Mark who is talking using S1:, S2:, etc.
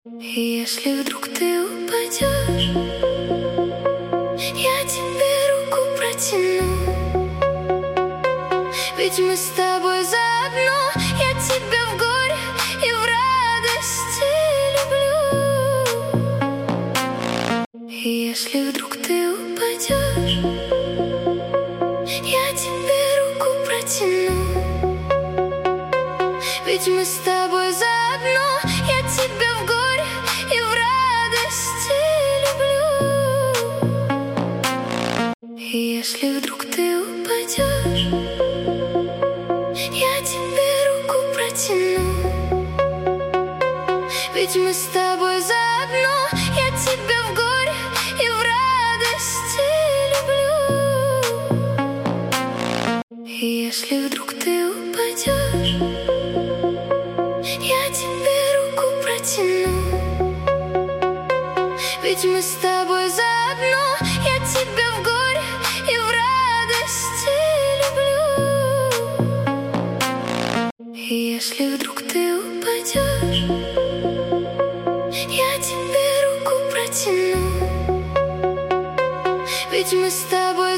S1: Если вдруг ты упадешь, я тебе руку протяну. Ведь мы с тобой заодно. Я тебя в горе и в радости люблю. Если вдруг ты упадешь, я тебе руку протяну. Ведь мы с тобой заодно. Я тебя в горе и в радости люблю. Если вдруг ты упадешь, я тебе руку протяну. Ведь мы с тобой заодно. Я тебя в горе и в радости люблю. Если вдруг ты упадешь, я тебе руку протяну. Ведь мы с тобой заодно. Я тебя в горе и в радости люблю. Если вдруг ты упадешь, я тебе руку протяну. Ведь мы с тобой